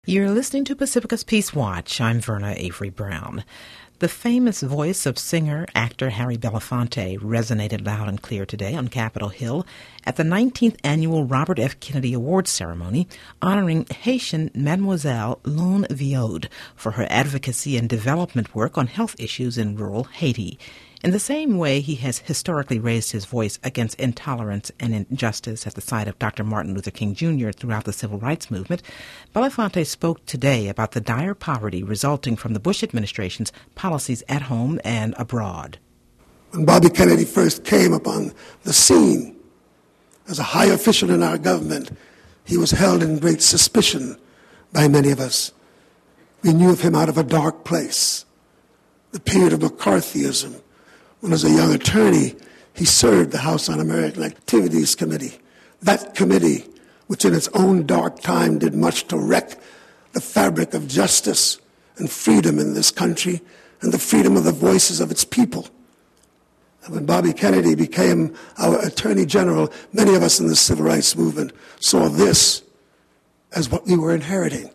You're listening to Pacifica's Peace Watch. I'm Verna Avery Brown. The famous voice of singer, actor Harry Belafonte resonated loud and clear today on Capitol Hill at the 19th Annual Robert F. Kennedy Awards ceremony honoring Haitian Mademoiselle Lone Viaud for her advocacy and development work on health issues in rural Haiti. In the same way he has historically raised his voice against intolerance and injustice at the side of Dr. Martin Luther King Jr. throughout the civil rights movement, Belafonte spoke today about the dire poverty resulting from the Bush administration's policies at home and abroad. When Bobby Kennedy first came upon the scene as a high official in our government, he was held in great suspicion by many of us. We knew of him out of a dark place, the period of McCarthyism, when as a young attorney, he served the House Un-American Activities Committee. That committee, which in its own dark time did much to wreck the fabric of justice and freedom in this country and the freedom of the voices of its people. And when Bobby Kennedy became our Attorney General, many of us in the civil rights movement saw this as what we were inheriting.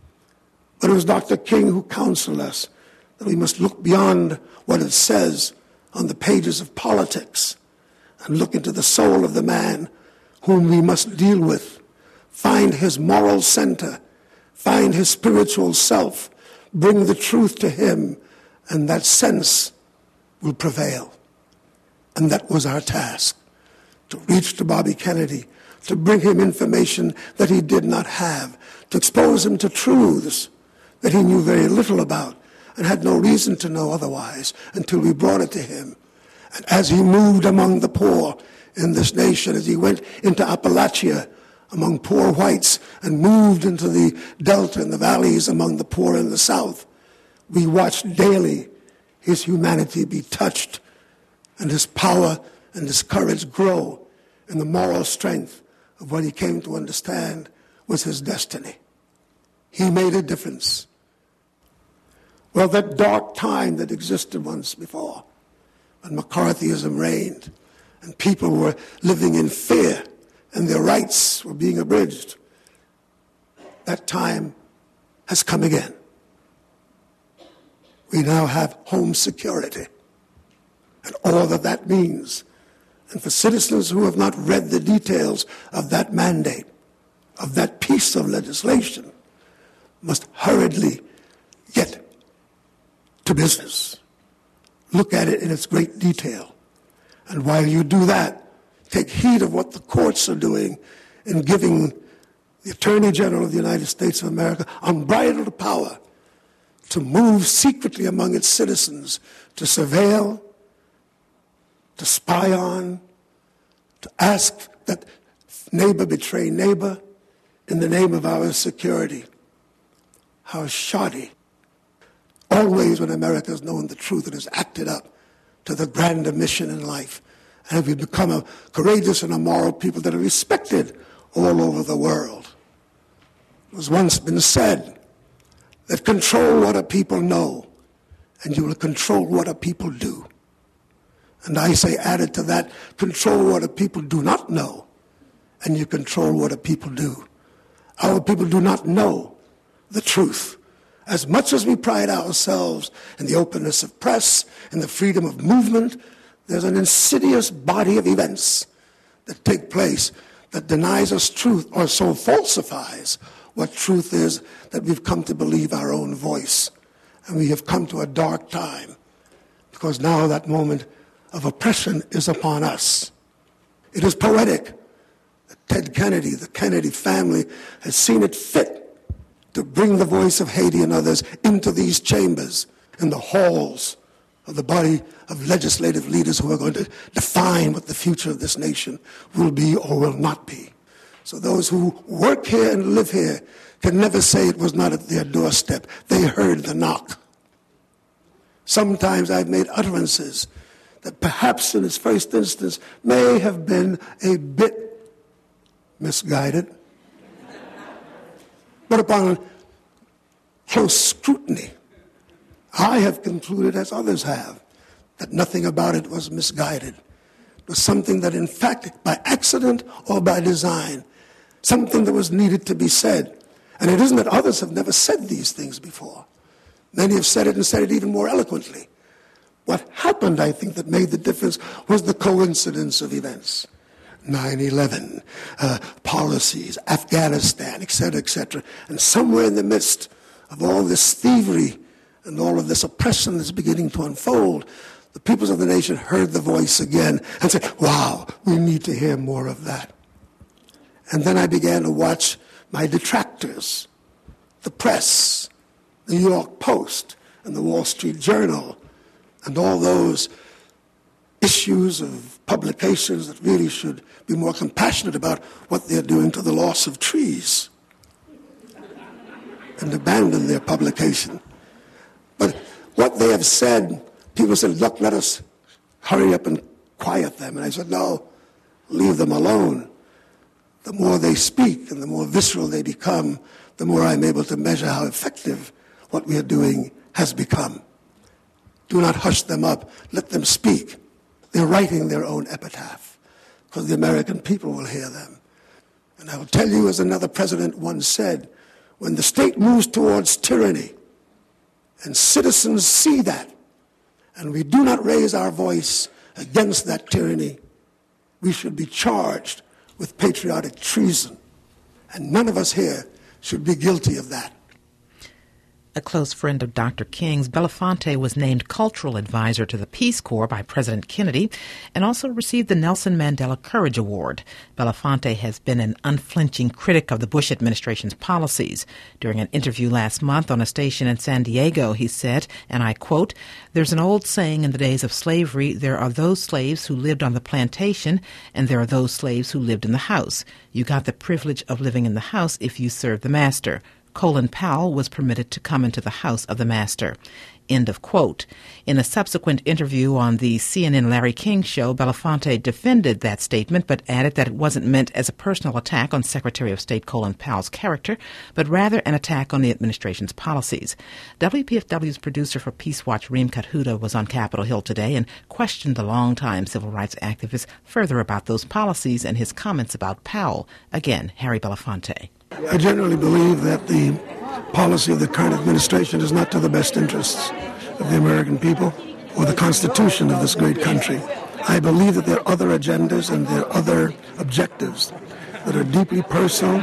But it was Dr. King who counseled us that we must look beyond what it says on the pages of politics and look into the soul of the man whom we must deal with, find his moral center, find his spiritual self, bring the truth to him, and that sense will prevail. And that was our task, to reach to Bobby Kennedy, to bring him information that he did not have, to expose him to truths that he knew very little about, and had no reason to know otherwise until we brought it to him. And as he moved among the poor in this nation, as he went into Appalachia among poor whites and moved into the Delta and the valleys among the poor in the South, we watched daily his humanity be touched and his power and his courage grow in the moral strength of what he came to understand was his destiny. He made a difference. Well, that dark time that existed once before, when McCarthyism reigned and people were living in fear and their rights were being abridged, that time has come again. We now have home security and all that that means. And for citizens who have not read the details of that mandate, of that piece of legislation, must hurriedly get to business. Look at it in its great detail. And while you do that, take heed of what the courts are doing in giving the Attorney General of the United States of America unbridled power to move secretly among its citizens, to surveil, to spy on, to ask that neighbor betray neighbor in the name of our security. How shoddy. Always when America has known the truth, it has acted up to the grander mission in life. And we've become a courageous and a moral people that are respected all over the world. It was once been said that control what a people know, and you will control what a people do. And I say, added to that, control what a people do not know, and you control what a people do. Our people do not know the truth. As much as we pride ourselves in the openness of press and the freedom of movement, there's an insidious body of events that take place that denies us truth or so falsifies what truth is that we've come to believe our own voice. And we have come to a dark time because now that moment of oppression is upon us. It is poetic that Ted Kennedy, the Kennedy family, has seen it fit to bring the voice of Haiti and others into these chambers, in the halls of the body of legislative leaders who are going to define what the future of this nation will be or will not be. So those who work here and live here can never say it was not at their doorstep. They heard the knock. Sometimes I've made utterances that perhaps in its first instance may have been a bit misguided. But upon close scrutiny, I have concluded, as others have, that nothing about it was misguided. It was something that, in fact, by accident or by design, something that was needed to be said And it isn't that others have never said these things before. Many have said it and said it even more eloquently. What happened, I think, that made the difference was the coincidence of events. 9/11, policies, Afghanistan, etc. And somewhere in the midst of all this thievery and all of this oppression that's beginning to unfold, the peoples of the nation heard the voice again and said, wow, we need to hear more of that. And then I began to watch my detractors, the press, the New York Post, and the Wall Street Journal, and all those issues of publications that really should be more compassionate about what they're doing to the loss of trees, and abandon their publication. But what they have said, people said, look, let us hurry up and quiet them. And I said, no, leave them alone. The more they speak and the more visceral they become, the more I'm able to measure how effective what we are doing has become. Do not hush them up. Let them speak. They're writing their own epitaph because the American people will hear them. And I will tell you, as another president once said, when the state moves towards tyranny and citizens see that, and we do not raise our voice against that tyranny, we should be charged with patriotic treason. And none of us here should be guilty of that. A close friend of Dr. King's, Belafonte was named Cultural Advisor to the Peace Corps by President Kennedy and also received the Nelson Mandela Courage Award. Belafonte has been an unflinching critic of the Bush administration's policies. During an interview last month on a station in San Diego, he said, and I quote, "There's an old saying in the days of slavery, there are those slaves who lived on the plantation and there are those slaves who lived in the house. You got the privilege of living in the house if you served the master. Colin Powell was permitted to come into the house of the master." End of quote. In a subsequent interview on the CNN Larry King show, Belafonte defended that statement but added that it wasn't meant as a personal attack on Secretary of State Colin Powell's character, but rather an attack on the administration's policies. WPFW's producer for Peace Watch, Reem Kathuda, was on Capitol Hill today and questioned the longtime civil rights activist further about those policies and his comments about Powell. Again, Harry Belafonte. I generally believe that the policy of the current administration is not to the best interests of the American people or the Constitution of this great country. I believe that there are other agendas and there are other objectives that are deeply personal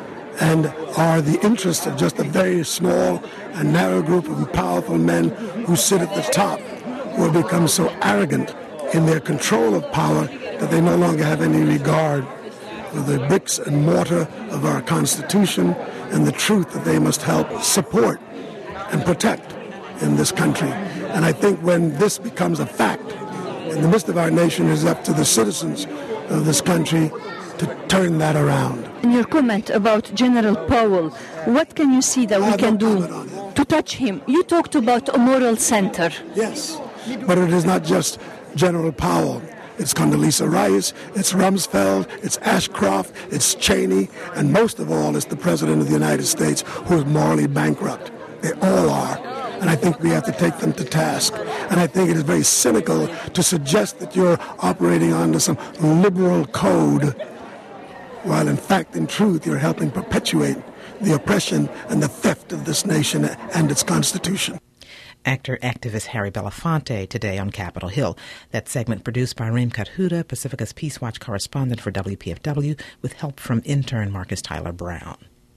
and are the interests of just a very small and narrow group of powerful men who sit at the top, who have become so arrogant in their control of power that they no longer have any regard for the bricks and mortar of our Constitution and the truth that they must help support and protect in this country. And I think when this becomes a fact in the midst of our nation, it is up to the citizens of this country to turn that around. In your comment about General Powell, what can you see that we can do to touch him? You talked about a moral center. Yes, but it is not just General Powell. It's Condoleezza Rice, it's Rumsfeld, it's Ashcroft, it's Cheney, and most of all, it's the President of the United States, who is morally bankrupt. They all are. And I think we have to take them to task. And I think it is very cynical to suggest that you're operating under some liberal code, while in fact, in truth, you're helping perpetuate the oppression and the theft of this nation and its Constitution. Actor-activist Harry Belafonte today on Capitol Hill. That segment produced by Reem Kathuda, Pacifica's Peace Watch correspondent for WPFW, with help from intern Marcus Tyler Brown.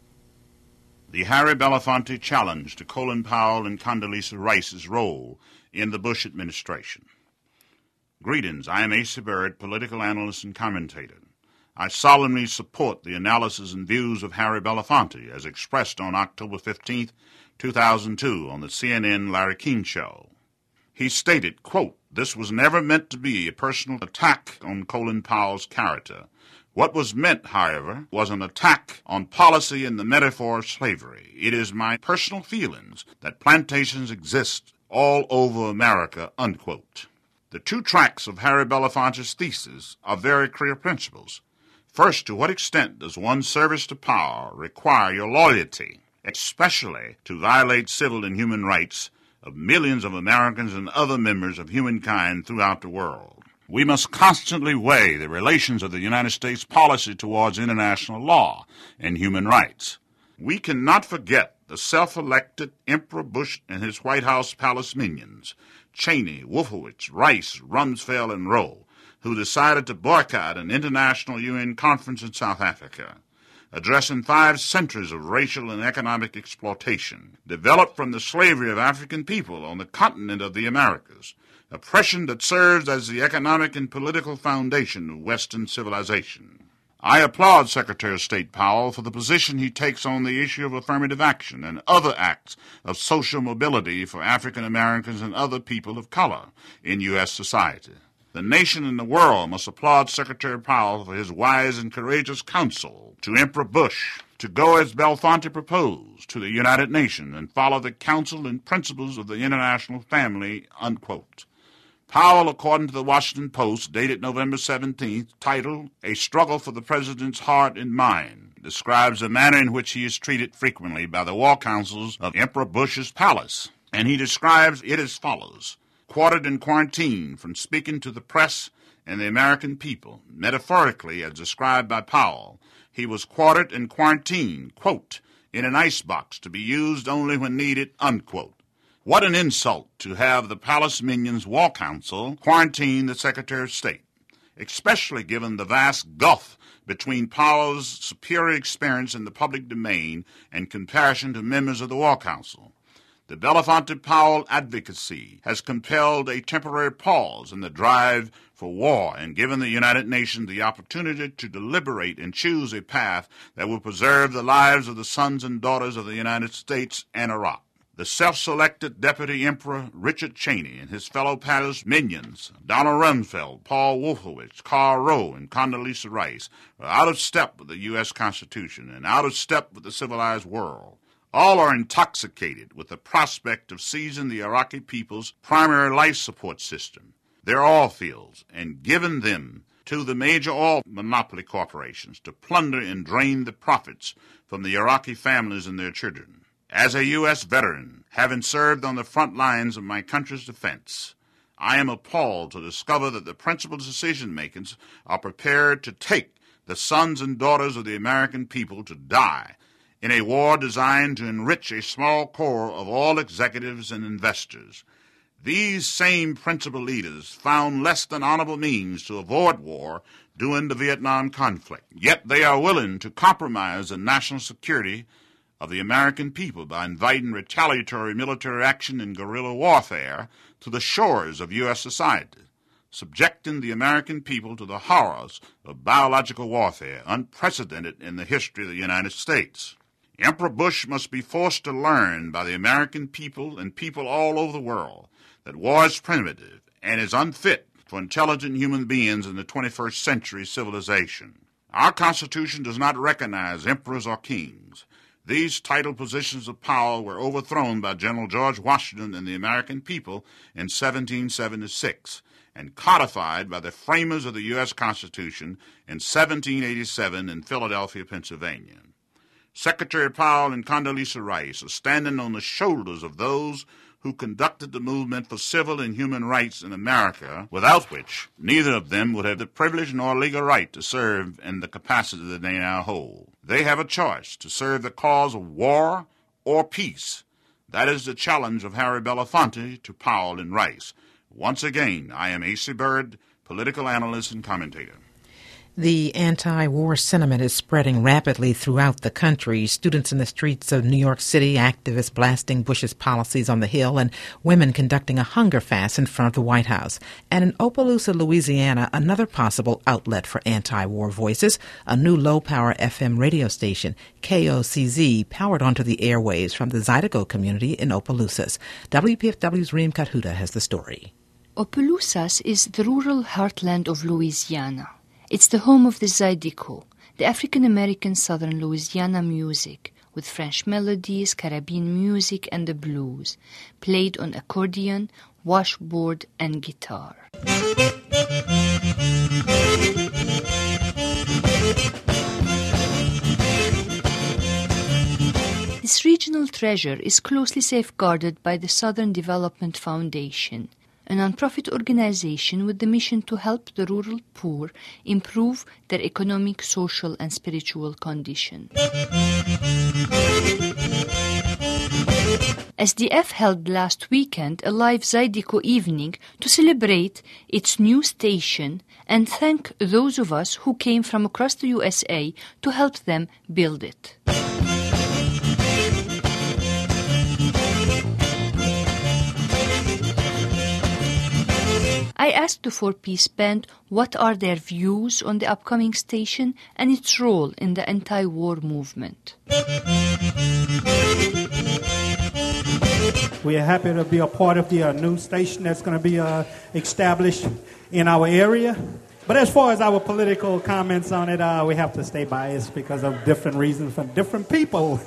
The Harry Belafonte challenge to Colin Powell and Condoleezza Rice's role in the Bush administration. Greetings, I am Asa Barrett, political analyst and commentator. I solemnly support the analysis and views of Harry Belafonte as expressed on October 15th, 2002 on the CNN Larry King show. He stated, quote, "This was never meant to be a personal attack on Colin Powell's character. What was meant, however, was an attack on policy and the metaphor of slavery. It is my personal feelings that plantations exist all over America," unquote. The two tracks of Harry Belafonte's thesis are very clear principles. First, to what extent does one's service to power require your loyalty, especially to violate civil and human rights of millions of Americans and other members of humankind throughout the world? We must constantly weigh the relations of the United States policy towards international law and human rights. We cannot forget the self-elected Emperor Bush and his White House palace minions, Cheney, Wolfowitz, Rice, Rumsfeld, and Rowe, who decided to boycott an international UN conference in South Africa, addressing 5 centuries of racial and economic exploitation, developed from the slavery of African people on the continent of the Americas, oppression that serves as the economic and political foundation of Western civilization. I applaud Secretary of State Powell for the position he takes on the issue of affirmative action and other acts of social mobility for African Americans and other people of color in U.S. society. The nation and the world must applaud Secretary Powell for his wise and courageous counsel to Emperor Bush to go as Belafonte proposed to the United Nations and follow the counsel and principles of the international family, unquote. Powell, according to the Washington Post, dated November 17th, titled A Struggle for the President's Heart and Mind, describes the manner in which he is treated frequently by the war councils of Emperor Bush's palace, and he describes it as follows: quartered and quarantined from speaking to the press and the American people. Metaphorically, as described by Powell, he was quartered and quarantined, quote, in an icebox to be used only when needed, unquote. What an insult to have the Palace Minions War Council quarantine the Secretary of State, especially given the vast gulf between Powell's superior experience in the public domain and comparison to members of the War Council. The Belafonte-Powell advocacy has compelled a temporary pause in the drive for war and given the United Nations the opportunity to deliberate and choose a path that will preserve the lives of the sons and daughters of the United States and Iraq. The self-selected Deputy Emperor Richard Cheney and his fellow palace minions, Donald Rumsfeld, Paul Wolfowitz, Karl Rove, and Condoleezza Rice, are out of step with the U.S. Constitution and out of step with the civilized world. All are intoxicated with the prospect of seizing the Iraqi people's primary life support system, their oil fields, and giving them to the major oil monopoly corporations to plunder and drain the profits from the Iraqi families and their children. As a U.S. veteran, having served on the front lines of my country's defense, I am appalled to discover that the principal decision-makers are prepared to take the sons and daughters of the American people to die in a war designed to enrich a small core of all executives and investors. These same principal leaders found less than honorable means to avoid war during the Vietnam conflict. Yet they are willing to compromise the national security of the American people by inviting retaliatory military action and guerrilla warfare to the shores of U.S. society, subjecting the American people to the horrors of biological warfare unprecedented in the history of the United States. Emperor Bush must be forced to learn by the American people and people all over the world that war is primitive and is unfit for intelligent human beings in the 21st century civilization. Our Constitution does not recognize emperors or kings. These title positions of power were overthrown by General George Washington and the American people in 1776 and codified by the framers of the U.S. Constitution in 1787 in Philadelphia, Pennsylvania. Secretary Powell and Condoleezza Rice are standing on the shoulders of those who conducted the movement for civil and human rights in America, without which neither of them would have the privilege nor legal right to serve in the capacity that they now hold. They have a choice to serve the cause of war or peace. That is the challenge of Harry Belafonte to Powell and Rice. Once again, I am A.C. Byrd, political analyst and commentator. The anti-war sentiment is spreading rapidly throughout the country. Students in the streets of New York City, activists blasting Bush's policies on the Hill, and women conducting a hunger fast in front of the White House. And in Opelousas, Louisiana, another possible outlet for anti-war voices, a new low-power FM radio station, KOCZ, powered onto the airwaves from the Zydeco community in Opelousas. WPFW's Reem Kathuda has the story. Opelousas is the rural heartland of Louisiana. It's the home of the Zydeco, the African-American Southern Louisiana music, with French melodies, Caribbean music, and the blues, played on accordion, washboard, and guitar. This regional treasure is closely safeguarded by the Southern Development Foundation. a non-profit organization with the mission to help the rural poor improve their economic, social, and spiritual condition. SDF held last weekend a live Zydeco evening to celebrate its new station and thank those of us who came from across the USA to help them build it. I asked the 4-piece band what are their views on the upcoming station and its role in the anti-war movement. We are happy to be a part of the new station that's going to be established in our area. But as far as our political comments on it, we have to stay biased because of different reasons from different people.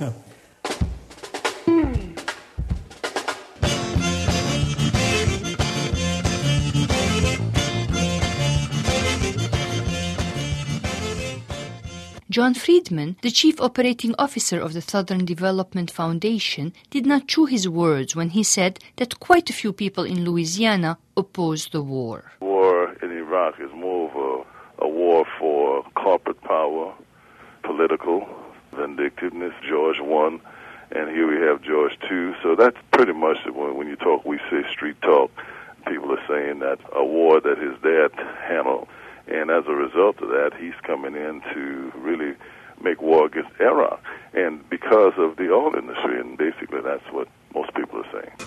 John Friedman, the chief operating officer of the Southern Development Foundation, did not chew his words when he said that quite a few people in Louisiana oppose the war. The war in Iraq is more of a war for corporate power, political vindictiveness. George won, and here we have George II. So that's pretty much when you talk, we say street talk. People are saying that a war that his dad handled. And as a result of that, he's coming in to really make war against Iraq. And because of the oil industry, and basically that's what most people are saying.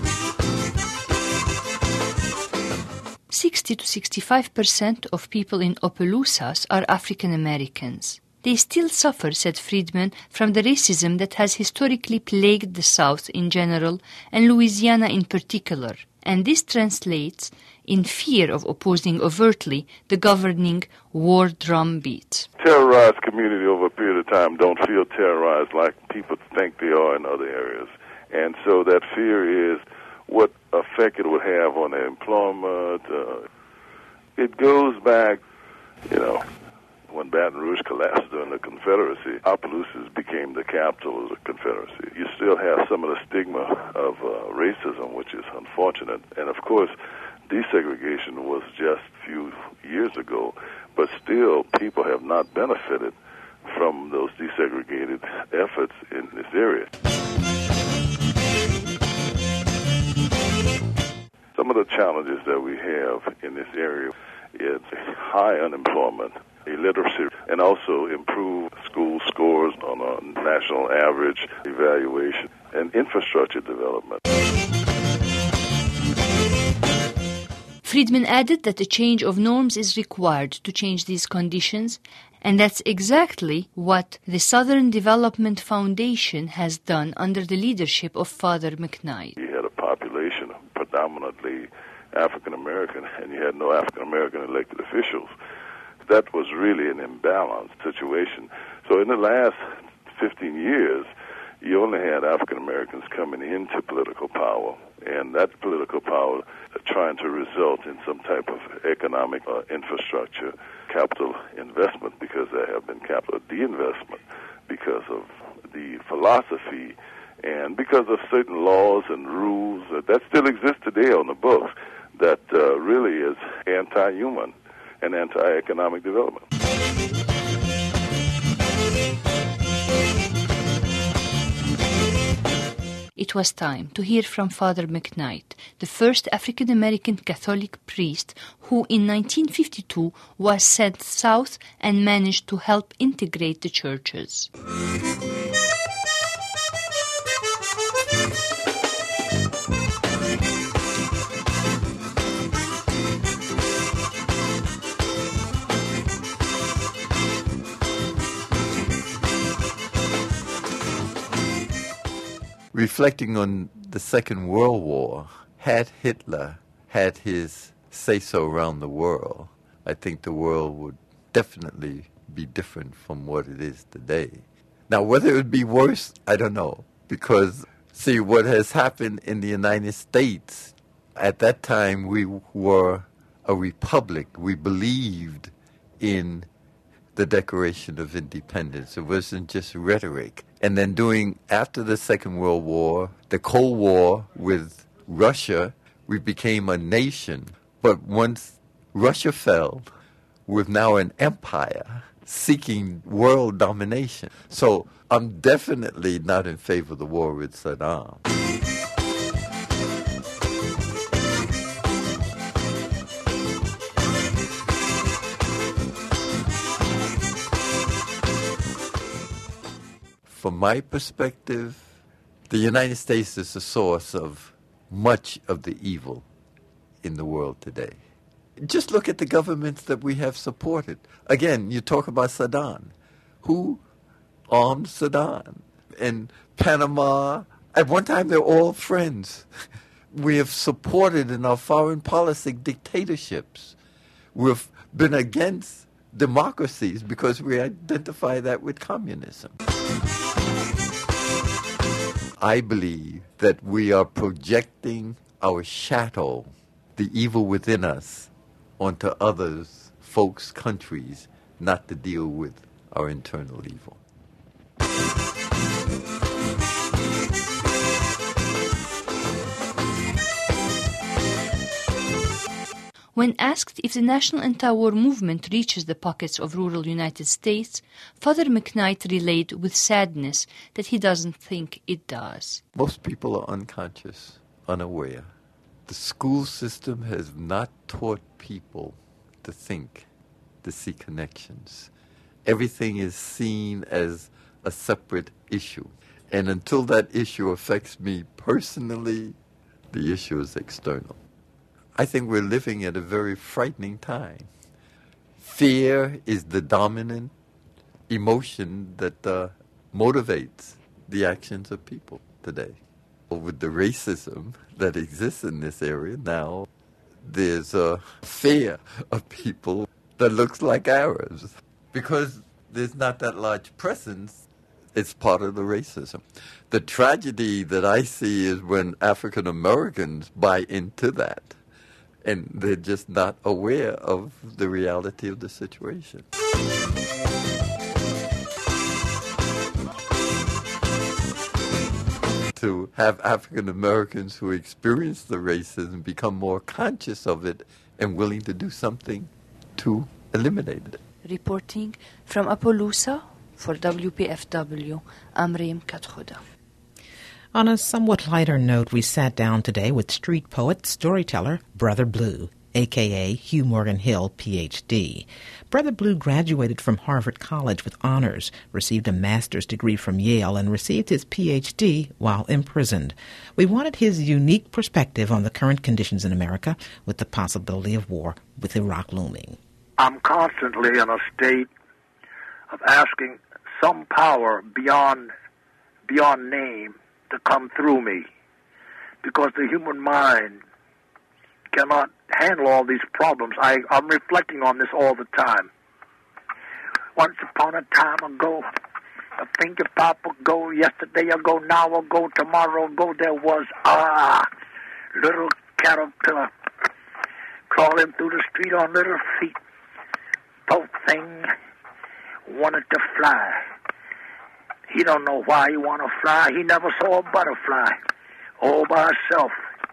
60 to 65% of people in Opelousas are African Americans. They still suffer, said Friedman, from the racism that has historically plagued the South in general and Louisiana in particular. And this translates in fear of opposing overtly the governing war drum beat. Terrorized community over a period of time don't feel terrorized like people think they are in other areas. And so that fear is what effect it would have on their employment. It goes back, when Baton Rouge collapsed during the Confederacy, Opelousas became the capital of the Confederacy. You still have some of the stigma of racism, which is unfortunate. And of course, desegregation was just a few years ago, but still people have not benefited from those desegregated efforts in this area. Some of the challenges that we have in this area is high unemployment, illiteracy, and also improved school scores on a national average, evaluation, and infrastructure development. Friedman added that a change of norms is required to change these conditions, and that's exactly what the Southern Development Foundation has done under the leadership of Father McKnight. You had a population of predominantly African American, and you had no African American elected officials. That was really an imbalanced situation. So in the last 15 years, you only had African Americans coming into political power, and that political power trying to result in some type of economic infrastructure, capital investment, because there have been capital de-investment because of the philosophy and because of certain laws and rules that still exist today on the books that really is anti-human and anti-economic development. It was time to hear from Father McKnight, the first African-American Catholic priest who in 1952 was sent south and managed to help integrate the churches. Reflecting on the Second World War, had Hitler had his say-so around the world, I think the world would definitely be different from what it is today. Now, whether it would be worse, I don't know, because, see, what has happened in the United States, at that time we were a republic. We believed in the Declaration of Independence. It wasn't just rhetoric. And then after the Second World War, the Cold War with Russia, We became a nation. But once Russia fell, we're now an empire seeking world domination. So I'm definitely not in favor of the war with Saddam. From my perspective, the United States is the source of much of the evil in the world today. Just look at the governments that we have supported. Again, you talk about Saddam. Who armed Saddam? In Panama, at one time they were all friends. We have supported in our foreign policy dictatorships. We've been against democracies because we identify that with communism. I believe that we are projecting our shadow, the evil within us, onto others, folks, countries, not to deal with our internal evil. When asked if the national anti-war movement reaches the pockets of rural United States, Father McKnight relayed with sadness that he doesn't think it does. Most people are unconscious, unaware. The school system has not taught people to think, to see connections. Everything is seen as a separate issue. And until that issue affects me personally, the issue is external. I think we're living at a very frightening time. Fear is the dominant emotion that motivates the actions of people today. With the racism that exists in this area now, there's a fear of people that looks like Arabs. Because there's not that large presence, it's part of the racism. The tragedy that I see is when African Americans buy into that. And they're just not aware of the reality of the situation. To have African Americans who experience the racism become more conscious of it and willing to do something to eliminate it. Reporting from Appaloosa for WPFW, I'm Reem Katkhuda. On a somewhat lighter note, we sat down today with street poet, storyteller, Brother Blue, a.k.a. Hugh Morgan Hill, Ph.D. Brother Blue graduated from Harvard College with honors, received a master's degree from Yale, and received his Ph.D. while imprisoned. We wanted his unique perspective on the current conditions in America with the possibility of war with Iraq looming. I'm constantly in a state of asking some power beyond name to come through me, because the human mind cannot handle all these problems. I'm reflecting on this all the time. Once upon a time ago, I think if Papa go, yesterday ago, now ago, tomorrow ago, there was a little caterpillar crawling through the street on little feet. Poor thing wanted to fly. He don't know why he want to fly. He never saw a butterfly all by herself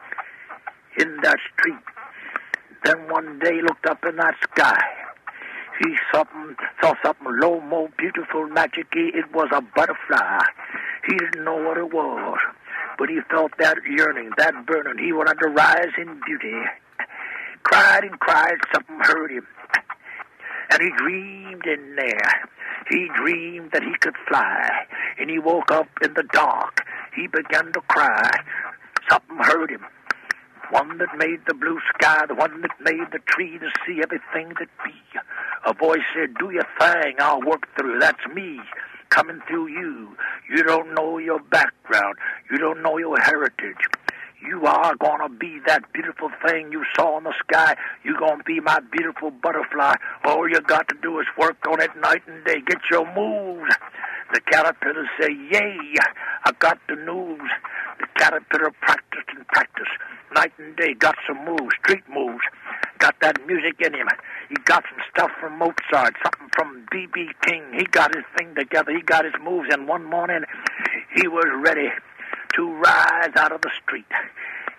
in that street. Then one day looked up in that sky. He saw something low, more beautiful, magic-y. It was a butterfly. He didn't know what it was, but he felt that yearning, that burning. He wanted to rise in beauty. Cried and cried, something hurt him. And he dreamed in there. He dreamed that he could fly. And he woke up in the dark. He began to cry. Something hurt him. One that made the blue sky, the one that made the tree, the sea, everything that be. A voice said, do your thing, I'll work through. That's me coming through you. You don't know your background. You don't know your heritage. You are going to be that beautiful thing you saw in the sky. You're going to be my beautiful butterfly. All you got to do is work on it night and day. Get your moves. The caterpillar say, yay, I got the news. The caterpillar practiced and practiced. Night and day, got some moves, street moves. Got that music in him. He got some stuff from Mozart, something from B.B. King. He got his thing together. He got his moves. And one morning, he was ready to rise out of the street.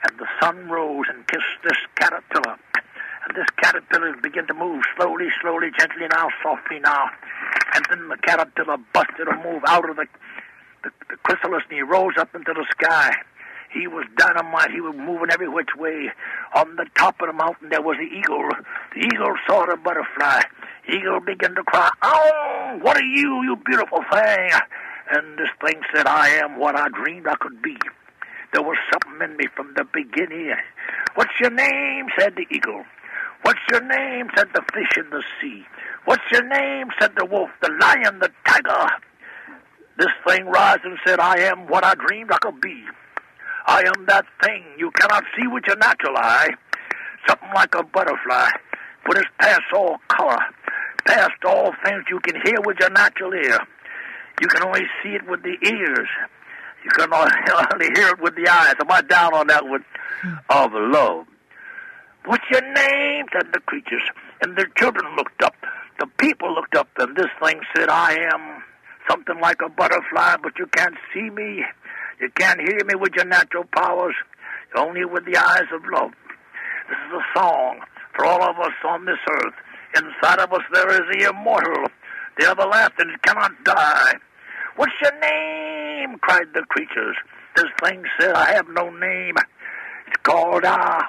and the sun rose and kissed this caterpillar. And this caterpillar began to move slowly, slowly, gently now, softly now. And then the caterpillar busted a move out of the chrysalis, and he rose up into the sky. He was dynamite. He was moving every which way. On the top of the mountain, there was the eagle. The eagle saw the butterfly. The eagle began to cry, "Oh, what are you, you beautiful thing?" And this thing said, "I am what I dreamed I could be. There was something in me from the beginning." "What's your name?" said the eagle. "What's your name?" said the fish in the sea. "What's your name?" said the wolf, the lion, the tiger. This thing rose and said, "I am what I dreamed I could be. I am that thing you cannot see with your natural eye. Something like a butterfly, but it's past all color, past all things you can hear with your natural ear. You can only see it with the ears. You can only hear it with the eyes." Am I down on that one? Of love. "What's your name?" said the creatures. And the children looked up. The people looked up, and this thing said, "I am something like a butterfly, but you can't see me. You can't hear me with your natural powers, only with the eyes of love." This is a song for all of us on this earth. Inside of us there is the immortal, the everlasting, it cannot die. "What's your name?" cried the creatures. This thing said, "I have no name. It's called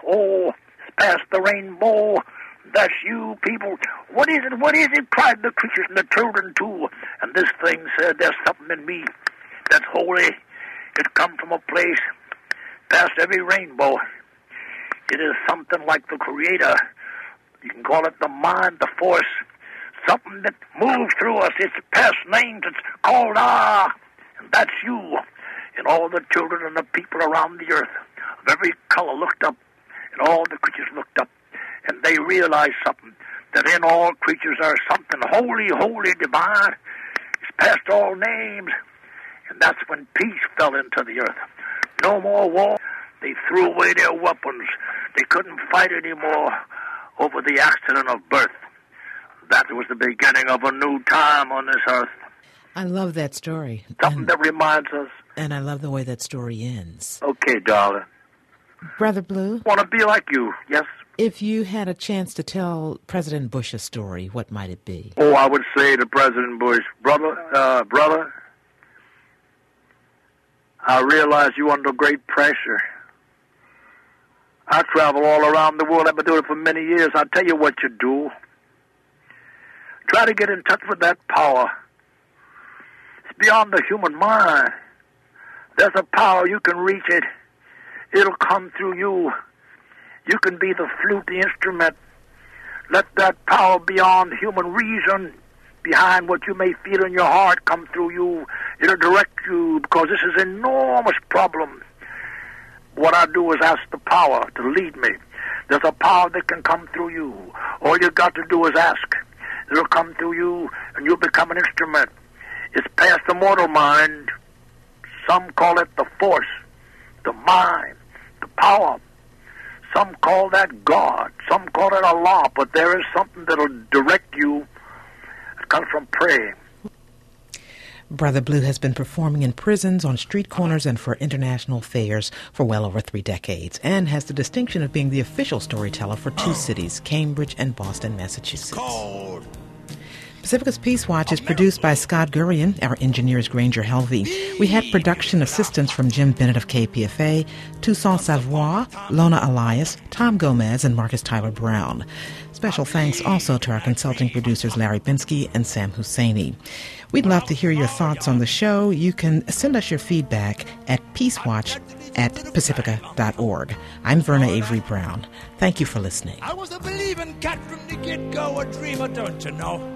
it's past the rainbow. That's you people." "What is it? What is it?" cried the creatures and the children too. And this thing said, "There's something in me that's holy. It comes from a place past every rainbow. It is something like the Creator. You can call it the mind, the force, something that moves through us. It's past names. It's called and that's you." And all the children and the people around the earth of every color looked up, and all the creatures looked up, and they realized something, that in all creatures there is something holy, holy, divine. It's past all names. And that's when peace fell into the earth. No more war. They threw away their weapons. They couldn't fight anymore over the accident of birth. That was the beginning of a new time on this earth. I love that story. Something that reminds us. And I love the way that story ends. Okay, darling. Brother Blue? Want to be like you, yes? If you had a chance to tell President Bush a story, what might it be? Oh, I would say to President Bush, brother, I realize you're under great pressure. I travel all around the world. I've been doing it for many years. I'll tell you what you do. Try to get in touch with that power. It's beyond the human mind. There's a power, you can reach it. It'll come through you. You can be the flute, the instrument. Let that power beyond human reason, behind what you may feel in your heart, come through you. It'll direct you, because this is an enormous problem. What I do is ask the power to lead me. There's a power that can come through you. All you got to do is ask. It'll come through you, and you'll become an instrument. It's past the mortal mind. Some call it the force, the mind, the power. Some call that God. Some call it Allah. But there is something that'll direct you. It comes from prayer. Brother Blue has been performing in prisons, on street corners, and for international fairs for well over 3 decades, and has the distinction of being the official storyteller for 2 cities, Cambridge and Boston, Massachusetts. Pacifica's Peace Watch is produced by Scott Gurian. Our engineer is Granger Helvey. We had production assistance from Jim Bennett of KPFA, Toussaint Savoie, Lona Elias, Tom Gomez, and Marcus Tyler Brown. Special thanks also to our consulting producers Larry Binsky and Sam Husseini. We'd love to hear your thoughts on the show. You can send us your feedback at peacewatch@pacifica.org. I'm Verna Avery Brown. Thank you for listening. I was a believing cat from the get-go, a dreamer, don't you know?